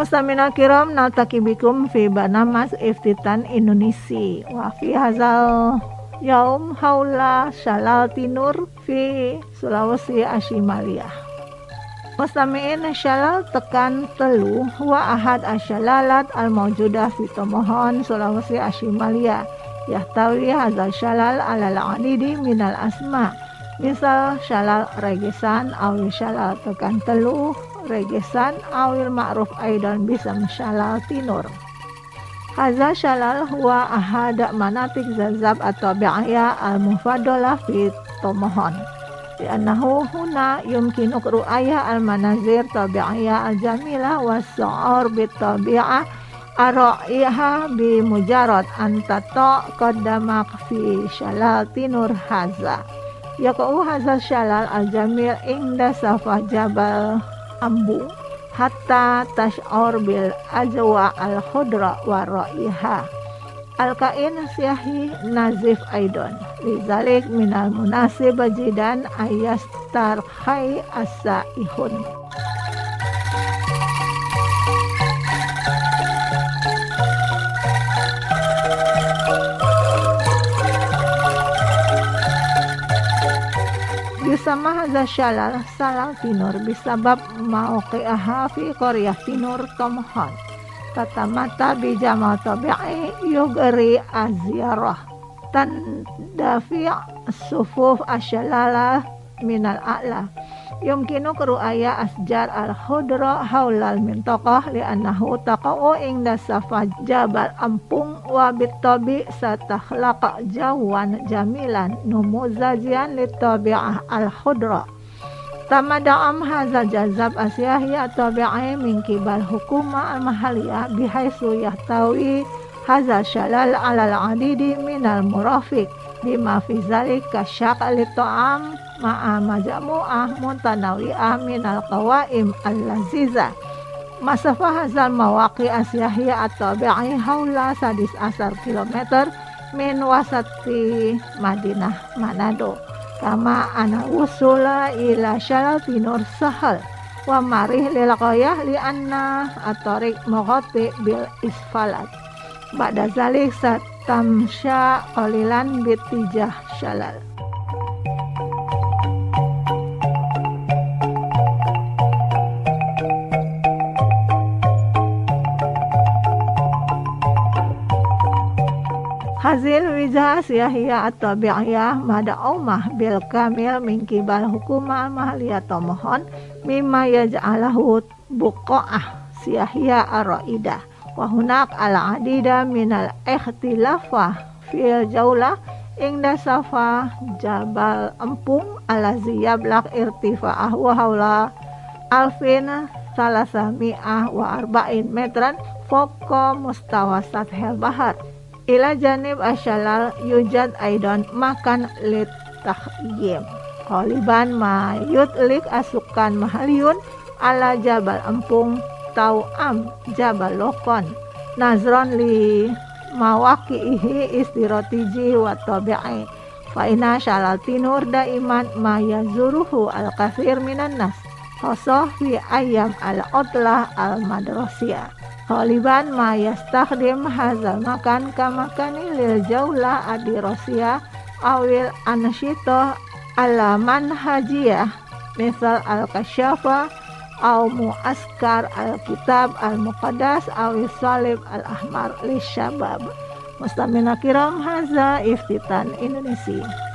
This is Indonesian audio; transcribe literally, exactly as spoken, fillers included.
Mustamina kiram naltaki bikum fi banamas iftitan Indonesia wa fi hazal yaum haula Shalal Tinur fi Sulawesi Ashimalia. Mustamiin Shalal tekan telu wa ahad asyalalat al mawjudah fi Tomohon Sulawesi Ashimalia. Yahtawi hazal Shalal alal adidi minal asma. Misal Shalal regesan awil Shalal tekan telu regesan awil ma'ruf aidan bisam Shalal Tinur. Hadza Shalal huwa ahada manatik zazab atau bi'aya al-mufadalah fi Tomohon. Li'annahu huna yumkinu ru'aya al-manazir tabi'iyah al-jamilah was-su'ur bit-tabi'ah ara'iha bi mujarad antato qaddamak fi Shalal Tinur hadza. Yaqa'u hadza Shalal al-jamil inda safah Jabal Ambu hatta tash'ur bil ajwa al khudra wa ra'iha al kain siyahi nazif aidon lidzalik minal munasib jidan ayastar khai as-saihun. Sama hadza Shalal Shalal Tinur bisabab mauqi'aha fi qaryah Tinur Tomohon tatamata bi jamal tabi'i yugri azyarah tandafi' sufuf asyalalah minal a'la yumkinu ru'aya asjar al-khudra haulal mintaqah li'annahu taqa'u inda safa Jabal Ampung wa bitabi satakhlaqa jawan jamilan numuzajian litabi'ah al-khudra. Tamada'am hazal jazab asyahi tabi'i min kibal hukuma al-mahaliyah bihaisu yahtawi hazal Shalal alal adidi minal murafiq bima fi zalika syaqli ta'am ma'a majamu'ah muntanawi'ah minal qawaim al-lazizah. Masafah hazal mawaqi asyahiyah at-tabi'i haula sadis asar kilometer min wasati Madinah Manado. Kama ana usula ila Shalal Tinur sahal wa marih lil qayah li anna at-tariq mughati bil isfalat. Ba'da zalik satamsya qalilan bitijah Shalal. Hazil wijah siyahiyah at-tabi'iyah mada'umah bil kamil min kibal hukumah mahaliyah Tomohon mimma yaj'alahu buqa'ah siyahiyah ar-ra'idah wa hunak al-adida minal ikhtilafah fil jaulah ingda safa Jabal Empung alazi yablaq irtifa'ah wa hawla alfin salasami'ah wa arba'in metran foko mustawa sathil bahar. Ila janib asyalal yujad aidan makan lit tahyim qaliban ma yutlik asukan mahaliyun ala Jabal Empung tau'am Jabal Lokon nazron li mawaqihi istirotiji wa tabi'i fa inna Shalal Tinur daiman ma yazuruhu al-kathir minan nas khosoh fi ayyam al-utlah al-madrasiyah. Khaliban ma yastakhdim hazal makan kamakani lil jaulah adirosiyah awil ansyitoh ala manhajiyah misal al-kasyafa aw muaskar al-kitab al-muqaddas awil salib al-ahmar li syabab. Mustamina kiram haza iftitan Indonesia.